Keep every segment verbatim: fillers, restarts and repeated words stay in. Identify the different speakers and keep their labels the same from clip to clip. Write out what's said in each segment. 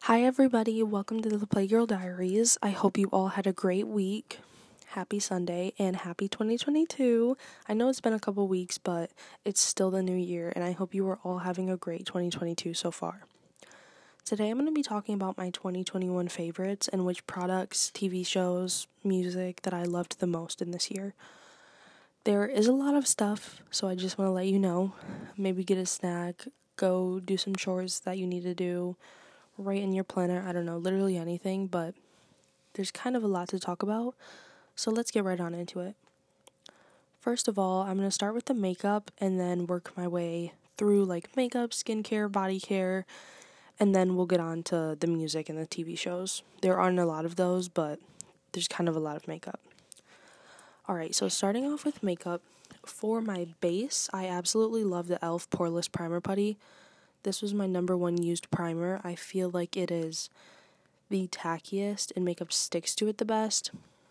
Speaker 1: Hi, everybody. Welcome to the Playgirl Diaries. I hope you all had a great week. Happy Sunday and happy twenty twenty-two. I know it's been a couple weeks, but it's still the new year, and I hope you are all having a great twenty twenty-two so far. Today, I'm going to be talking about my twenty twenty-one favorites and which products, T V shows, music that I loved the most in this year. There is a lot of stuff, so I just want to let you know. Maybe get a snack, go do some chores that you need to do, write in your planner, I don't know, literally anything, but there's kind of a lot to talk about, so let's get right on into it. First of all, I'm going to start with the makeup and then work my way through like makeup, skincare, body care, and then we'll get on to the music and the T V shows. There aren't a lot of those, but there's kind of a lot of makeup. Alright, so starting off with makeup, for my base, I absolutely love the e l f Poreless Primer Putty. This was my number one used primer. I feel like it is the tackiest and makeup sticks to it the best.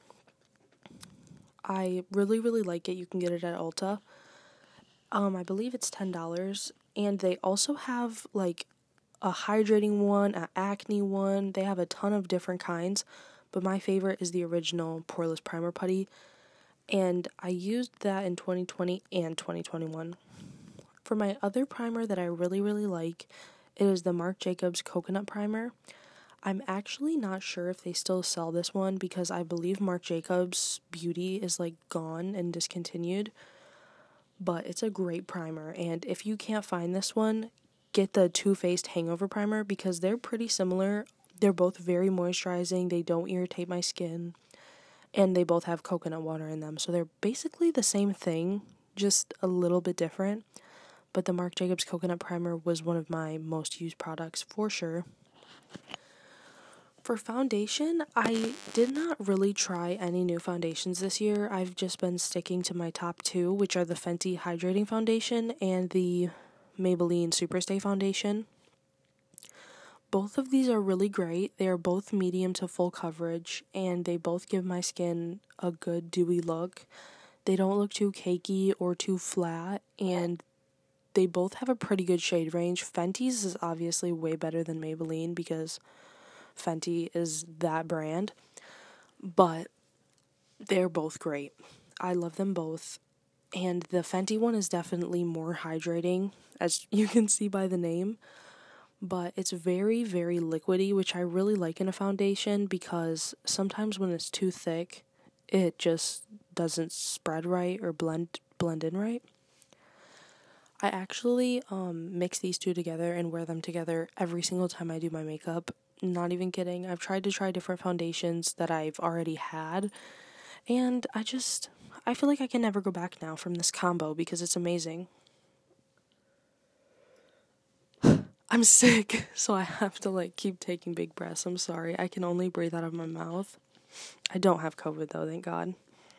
Speaker 1: I really, really like it. You can get it at Ulta. Um, I believe it's ten dollars. And they also have like a hydrating one, an acne one. They have a ton of different kinds. But my favorite is the original Poreless Primer Putty. And I used that in twenty twenty and twenty twenty-one. For my other primer that I really, really like, it is the Marc Jacobs Coconut Primer. I'm actually not sure if they still sell this one because I believe Marc Jacobs Beauty is like gone and discontinued. But it's a great primer, and if you can't find this one, get the Too Faced Hangover Primer because they're pretty similar. They're both very moisturizing, they don't irritate my skin, and they both have coconut water in them. So they're basically the same thing, just a little bit different. But the Marc Jacobs Coconut Primer was one of my most used products for sure. For foundation, I did not really try any new foundations this year. I've just been sticking to my top two, which are the Fenty Hydrating Foundation and the Maybelline Superstay Foundation. Both of these are really great. They are both medium to full coverage, and they both give my skin a good dewy look. They don't look too cakey or too flat, and they both have a pretty good shade range. Fenty's is obviously way better than Maybelline because Fenty is that brand, but they're both great. I love them both, and the Fenty one is definitely more hydrating, as you can see by the name, but it's very, very liquidy, which I really like in a foundation because sometimes when it's too thick, it just doesn't spread right or blend blend in right. I actually um, mix these two together and wear them together every single time I do my makeup. Not even kidding. I've tried to try different foundations that I've already had, and I just, I feel like I can never go back now from this combo because it's amazing. I'm sick, so I have to like keep taking big breaths. I'm sorry. I can only breathe out of my mouth. I don't have COVID though, thank God.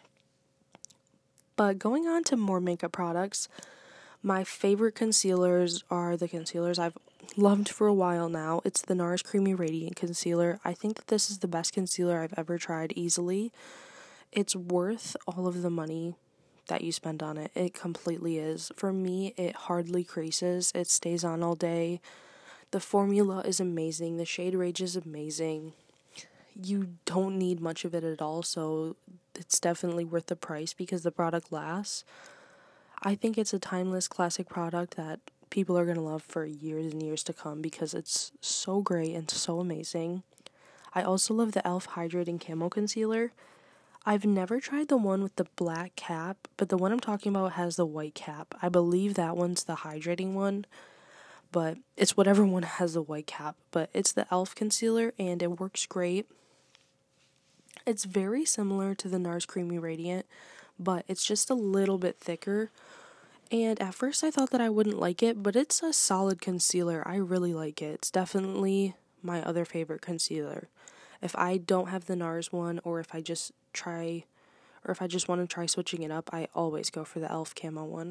Speaker 1: But going on to more makeup products, my favorite concealers are the concealers I've loved for a while now. It's the NARS Creamy Radiant Concealer. I think that this is the best concealer I've ever tried easily. It's worth all of the money that you spend on it. It completely is. For me, it hardly creases. It stays on all day. The formula is amazing. The shade range is amazing. You don't need much of it at all, so it's definitely worth the price because the product lasts. I think it's a timeless classic product that people are going to love for years and years to come because it's so great and so amazing. I also love the e l f Hydrating Camo Concealer. I've never tried the one with the black cap, but the one I'm talking about has the white cap. I believe that one's the hydrating one, but it's whatever one has the white cap. But it's the e l f concealer, and it works great. It's very similar to the NARS Creamy Radiant, but it's just a little bit thicker. And at first I thought that I wouldn't like it, but it's a solid concealer. I really like it. It's definitely my other favorite concealer. If I don't have the NARS one, or if I just try, or if I just want to try switching it up, I always go for the e l f Camo one.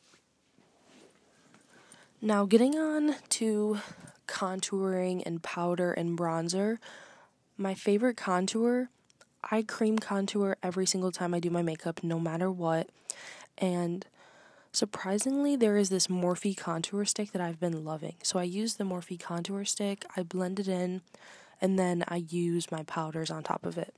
Speaker 1: Now getting on to contouring and powder and bronzer, my favorite contour, I cream contour every single time I do my makeup, no matter what, and Surprisingly, there is this Morphe contour stick that I've been loving. So I use the Morphe contour stick, I blend it in, and then I use my powders on top of it.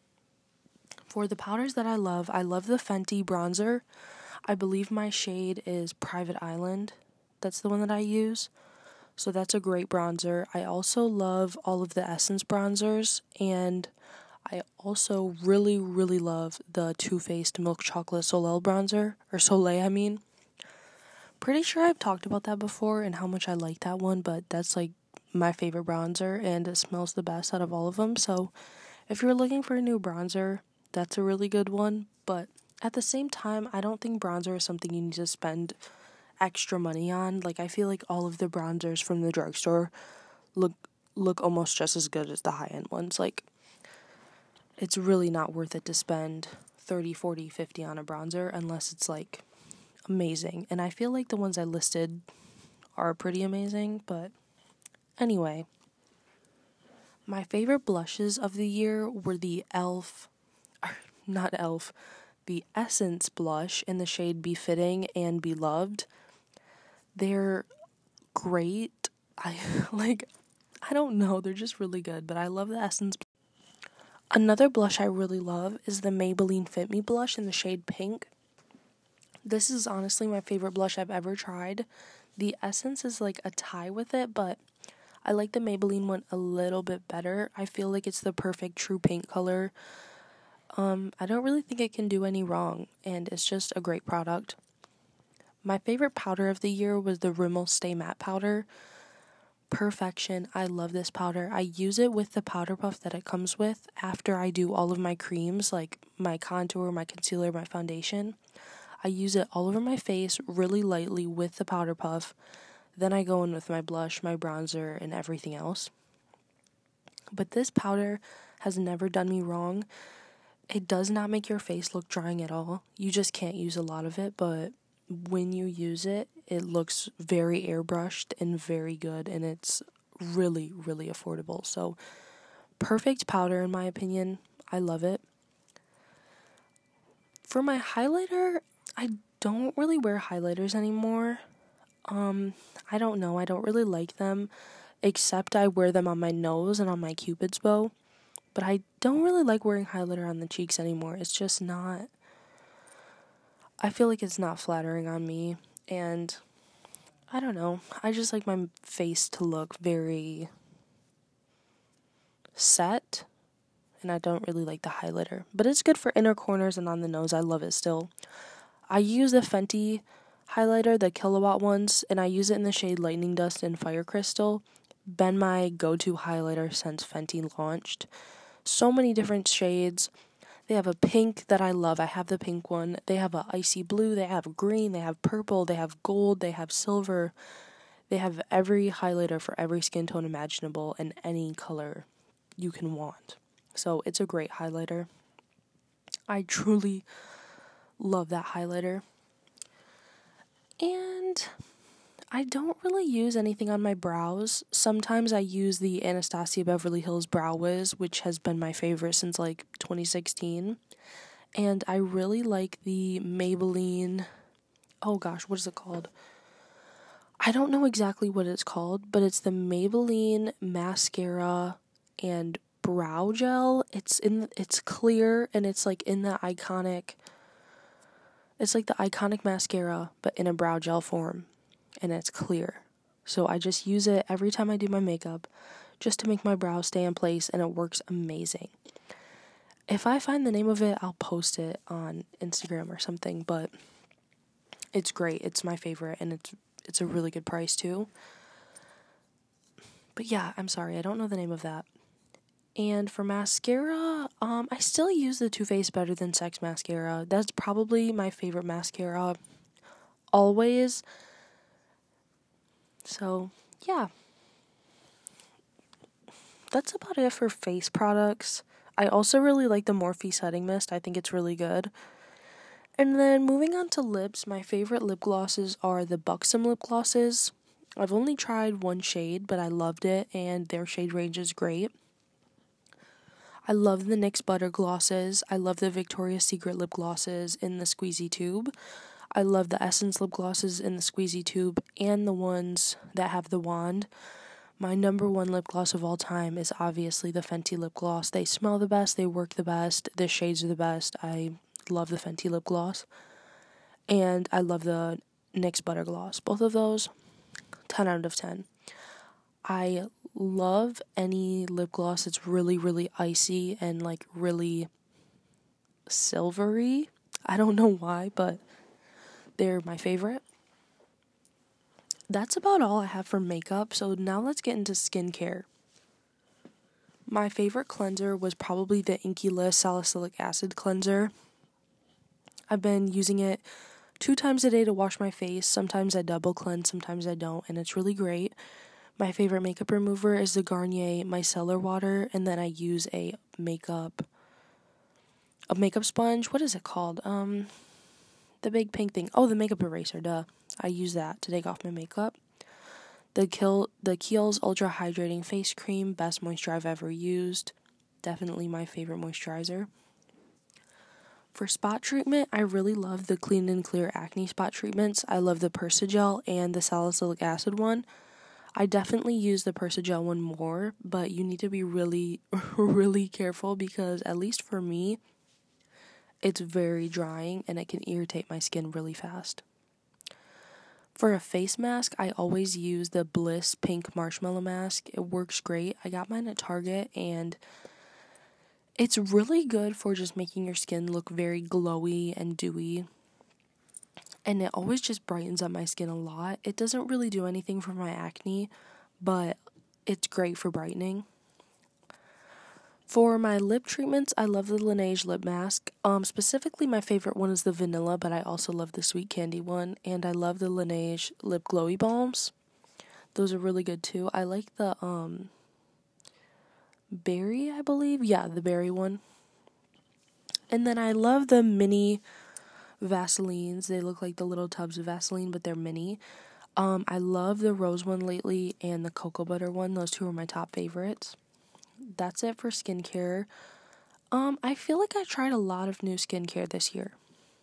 Speaker 1: For the powders that I love, I love the Fenty bronzer. I believe my shade is Private Island. That's the one that I use. So that's a great bronzer. I also love all of the Essence bronzers, and I also really, really love the Too Faced Milk Chocolate Soleil bronzer, or Soleil, I mean. Pretty sure I've talked about that before and how much I like that one, but that's like my favorite bronzer, and it smells the best out of all of them. So if you're looking for a new bronzer, that's a really good one. But at the same time, I don't think bronzer is something you need to spend extra money on. Like, I feel like all of the bronzers from the drugstore look look almost just as good as the high-end ones. Like, it's really not worth it to spend thirty, forty, fifty on a bronzer unless it's like amazing. And I feel like the ones I listed are pretty amazing. But anyway, my favorite blushes of the year were the e l f, or not e l f, the Essence blush in the shade Befitting and Beloved. They're great. I like, I don't know, they're just really good, but I love the Essence. Another blush I really love is the Maybelline Fit Me blush in the shade Pink. This is honestly my favorite blush I've ever tried. The Essence is like a tie with it, but I like the Maybelline one a little bit better. I feel like it's the perfect true pink color. Um, I don't really think it can do any wrong, and it's just a great product. My favorite powder of the year was the Rimmel Stay Matte powder. Perfection. I love this powder. I use it with the powder puff that it comes with after I do all of my creams, like my contour, my concealer, my foundation. I use it all over my face really lightly with the powder puff. Then I go in with my blush, my bronzer, and everything else. But this powder has never done me wrong. It does not make your face look drying at all. You just can't use a lot of it, but when you use it, it looks very airbrushed and very good, and it's really, really affordable. So, perfect powder in my opinion. I love it. For my highlighter, I don't really wear highlighters anymore. Um, I don't know. I don't really like them, except I wear them on my nose and on my Cupid's bow. But I don't really like wearing highlighter on the cheeks anymore. It's just not, I feel like it's not flattering on me, and I don't know. I just like my face to look very set, and I don't really like the highlighter. But it's good for inner corners and on the nose. I love it still. I use the Fenty highlighter, the Killawatt ones, and I use it in the shade Lightning Dust and Fire Crystal. Been my go-to highlighter since Fenty launched. So many different shades. They have a pink that I love. I have the pink one. They have a icy blue. They have green. They have purple. They have gold. They have silver. They have every highlighter for every skin tone imaginable and any color you can want. So it's a great highlighter. I truly love that highlighter. And I don't really use anything on my brows. Sometimes I use the Anastasia Beverly Hills Brow Wiz, which has been my favorite since like twenty sixteen. And I really like the Maybelline, oh gosh, what is it called? I don't know exactly what it's called, but it's the Maybelline mascara and brow gel. It's in, it's clear, and it's like in the iconic, it's like the iconic mascara, but in a brow gel form. And it's clear. So I just use it every time I do my makeup just to make my brows stay in place, and it works amazing. If I find the name of it, I'll post it on Instagram or something, but it's great. It's my favorite, and it's it's a really good price too. But yeah, I'm sorry, I don't know the name of that. And for mascara, um, I still use the Too Faced Better Than Sex mascara. That's probably my favorite mascara always. So, yeah. That's about it for face products. I also really like the Morphe Setting Mist. I think it's really good. And then moving on to lips, my favorite lip glosses are the Buxom lip glosses. I've only tried one shade, but I loved it, and their shade range is great. I love the N Y X Butter glosses. I love the Victoria's Secret lip glosses in the squeezy tube. I love the Essence lip glosses in the squeezy tube and the ones that have the wand. My number one lip gloss of all time is obviously the Fenty lip gloss. They smell the best, they work the best, the shades are the best. I love the Fenty lip gloss. And I love the N Y X butter gloss. Both of those, ten out of ten. I love any lip gloss that's really, really icy and like really silvery. I don't know why, but they're my favorite. That's about all I have for makeup, so now let's get into skincare. My favorite cleanser was probably the Inkey List Salicylic Acid Cleanser. I've been using it two times a day to wash my face. Sometimes I double cleanse, sometimes I don't, and it's really great. My favorite makeup remover is the Garnier Micellar Water, and then I use a makeup a makeup sponge. What is it called? Um, the big pink thing. Oh, the makeup eraser, duh. I use that to take off my makeup. The Kill the Kiehl's Ultra Hydrating Face Cream, best moisturizer I've ever used. Definitely my favorite moisturizer. For spot treatment, I really love the Clean and Clear Acne Spot Treatments. I love the Persagel and the Salicylic Acid one. I definitely use the Persagel one more, but you need to be really, really careful because, at least for me, it's very drying and it can irritate my skin really fast. For a face mask, I always use the Bliss Pink Marshmallow Mask. It works great. I got mine at Target, and it's really good for just making your skin look very glowy and dewy. And it always just brightens up my skin a lot. It doesn't really do anything for my acne, but it's great for brightening. For my lip treatments, I love the Laneige lip mask. Um, specifically, my favorite one is the vanilla, but I also love the sweet candy one. And I love the Laneige lip glowy balms. Those are really good too. I like the um berry, I believe. Yeah, the berry one. And then I love the mini Vaselines. They look like the little tubs of Vaseline, but they're mini. Um, I love the rose one lately and the cocoa butter one. Those two are my top favorites. That's it for skincare. Um, I feel like I tried a lot of new skincare this year.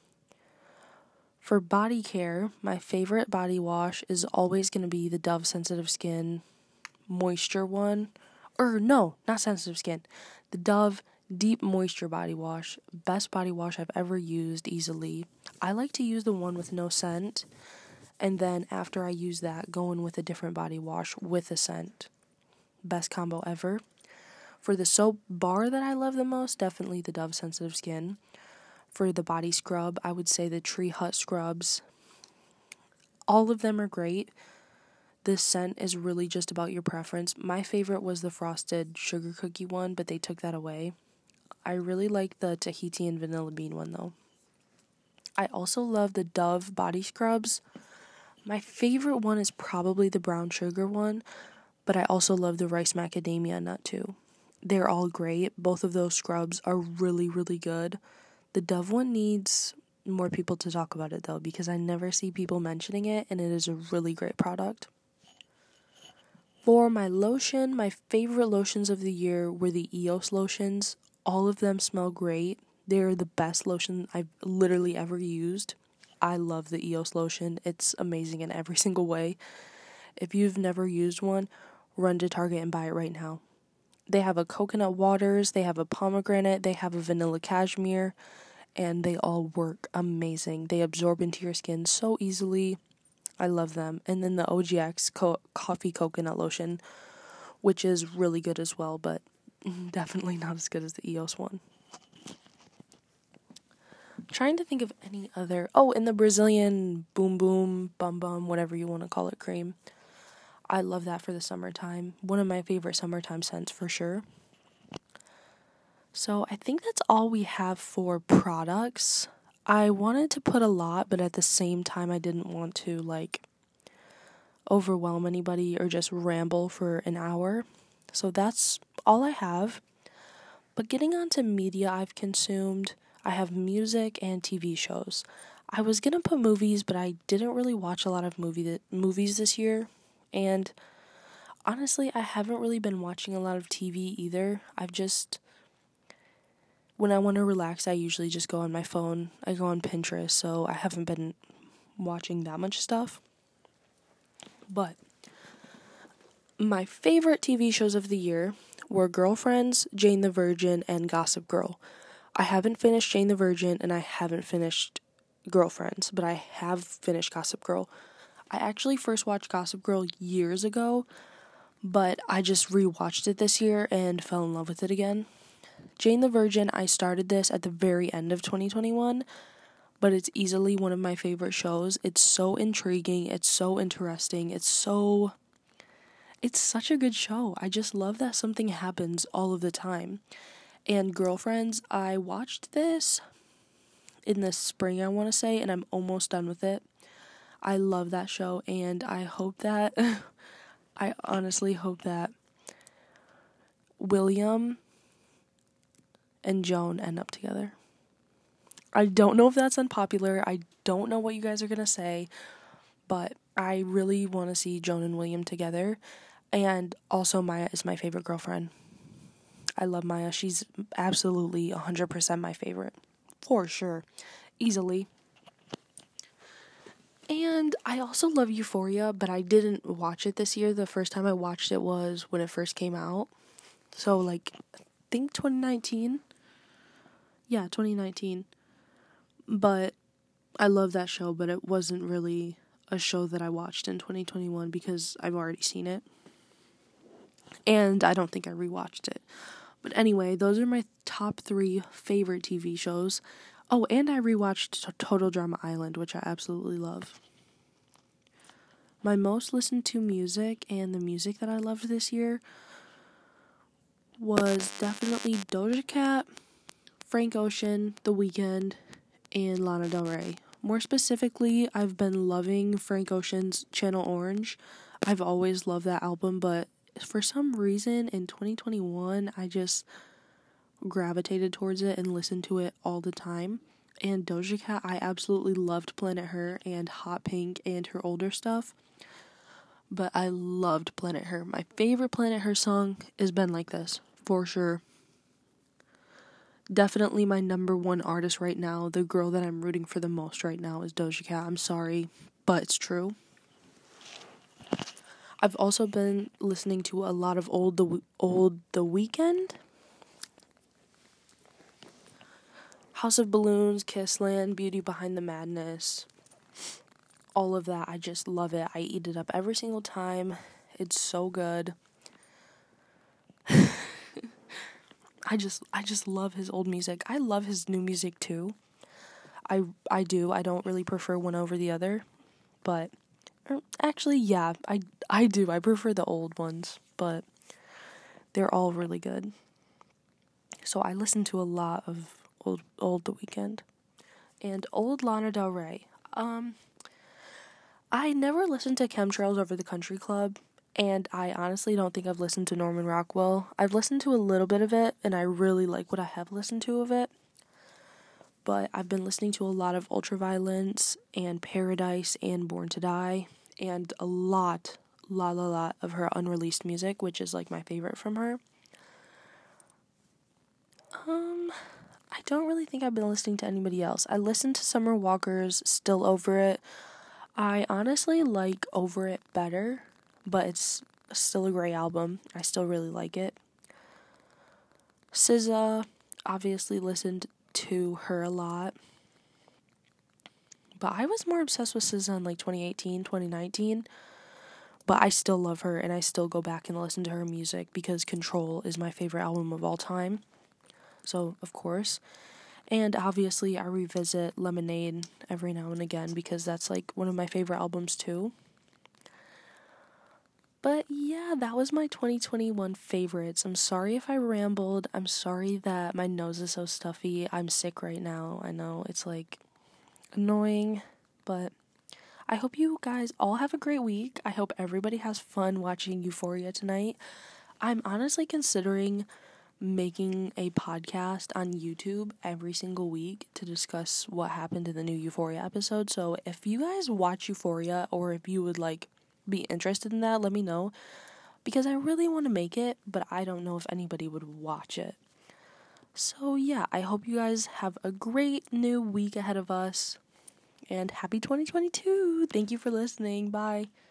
Speaker 1: For body care, my favorite body wash is always going to be the Dove Sensitive Skin Moisture one. Or no, not Sensitive Skin. The Dove Deep Moisture Body Wash. Best body wash I've ever used easily. I like to use the one with no scent. And then after I use that, go in with a different body wash with a scent. Best combo ever. For the soap bar that I love the most, definitely the Dove Sensitive Skin. For the body scrub, I would say the Tree Hut scrubs. All of them are great. This scent is really just about your preference. My favorite was the Frosted Sugar Cookie one, but they took that away. I really like the Tahiti and Vanilla Bean one, though. I also love the Dove body scrubs. My favorite one is probably the Brown Sugar one, but I also love the Rice Macadamia Nut, too. They're all great. Both of those scrubs are really, really good. The Dove one needs more people to talk about it, though, because I never see people mentioning it, and it is a really great product. For my lotion, my favorite lotions of the year were the E O S lotions. All of them smell great. They're the best lotion I've literally ever used. I love the E O S lotion. It's amazing in every single way. If you've never used one, run to Target and buy it right now. They have a coconut waters, they have a pomegranate, they have a vanilla cashmere, and they all work amazing. They absorb into your skin so easily. I love them. And then the O G X co- coffee coconut lotion, which is really good as well, but definitely not as good as the E O S one. I'm trying to think of any other. Oh, and the Brazilian Boom Boom Bum Bum, whatever you want to call it, cream. I love that for the summertime. One of my favorite summertime scents for sure. So I think that's all we have for products. I wanted to put a lot, but at the same time I didn't want to like overwhelm anybody or just ramble for an hour. So that's all I have. But getting on to media I've consumed, I have music and T V shows. I was going to put movies, but I didn't really watch a lot of movie th- movies this year. And honestly, I haven't really been watching a lot of T V either. I've just, when I want to relax, I usually just go on my phone. I go on Pinterest, so I haven't been watching that much stuff. But my favorite T V shows of the year were Girlfriends, Jane the Virgin, and Gossip Girl. I haven't finished Jane the Virgin, and I haven't finished Girlfriends, but I have finished Gossip Girl. I actually first watched Gossip Girl years ago, but I just rewatched it this year and fell in love with it again. Jane the Virgin, I started this at the very end of twenty twenty-one, but it's easily one of my favorite shows. It's so intriguing, it's so interesting, it's so... It's such a good show. I just love that something happens all of the time. And Girlfriends, I watched this in the spring, I want to say, and I'm almost done with it. I love that show, and I hope that, I honestly hope that William and Joan end up together. I don't know if that's unpopular. I don't know what you guys are going to say, but I really want to see Joan and William together. And also, Maya is my favorite girlfriend. I love Maya. She's absolutely one hundred percent my favorite. For sure. Easily. And I also love Euphoria, but I didn't watch it this year. The first time I watched it was when it first came out. So, like, I think twenty nineteen. Yeah, twenty nineteen. But I love that show, but it wasn't really a show that I watched in twenty twenty-one because I've already seen it. And I don't think I rewatched it. But anyway, those are my top three favorite T V shows. Oh, and I rewatched Total Drama Island, which I absolutely love. My most listened to music and the music that I loved this year was definitely Doja Cat, Frank Ocean, The Weeknd, and Lana Del Rey. More specifically, I've been loving Frank Ocean's Channel Orange. I've always loved that album, but for some reason in twenty twenty-one, I just gravitated towards it and listened to it all the time. And Doja Cat, I absolutely loved Planet Her and Hot Pink and her older stuff. But I loved Planet Her. My favorite Planet Her song is Been Like This, for sure. Definitely my number one artist right now. The girl that I'm rooting for the most right now is Doja Cat. I'm sorry, but it's true. I've also been listening to a lot of old the old The Weeknd. House of Balloons, Kissland, Beauty Behind the Madness. All of that, I just love it. I eat it up every single time. It's so good. I just I just love his old music. I love his new music too. I I do. I don't really prefer one over the other, but actually, yeah, I, I do. I prefer the old ones, but they're all really good. So I listen to a lot of old old The Weeknd and old Lana Del Rey. Um, I never listened to Chemtrails Over the Country Club, and I honestly don't think I've listened to Norman Rockwell. I've listened to a little bit of it, and I really like what I have listened to of it. But I've been listening to a lot of Ultraviolence and Paradise and Born to Die, and a lot, lot, lot, lot of her unreleased music, which is like my favorite from her. Um, I don't really think I've been listening to anybody else. I listened to Summer Walker's Still Over It. I honestly like Over It better, but it's still a great album. I still really like it. S Z A, obviously listened to her a lot. But I was more obsessed with S Z A in like twenty eighteen, twenty nineteen. But I still love her, and I still go back and listen to her music because Control is my favorite album of all time. So, of course. And obviously, I revisit Lemonade every now and again because that's like one of my favorite albums too. But yeah, that was my twenty twenty-one favorites. I'm sorry if I rambled. I'm sorry that my nose is so stuffy. I'm sick right now. I know it's like annoying, but I hope you guys all have a great week. I hope everybody has fun watching Euphoria tonight. I'm honestly considering making a podcast on YouTube every single week to discuss what happened in the new Euphoria episode. So if you guys watch Euphoria, or if you would like be interested in that, let me know, because I really want to make it, but I don't know if anybody would watch it. So yeah, I hope you guys have a great new week ahead of us, and happy twenty twenty-two. Thank you for listening. Bye.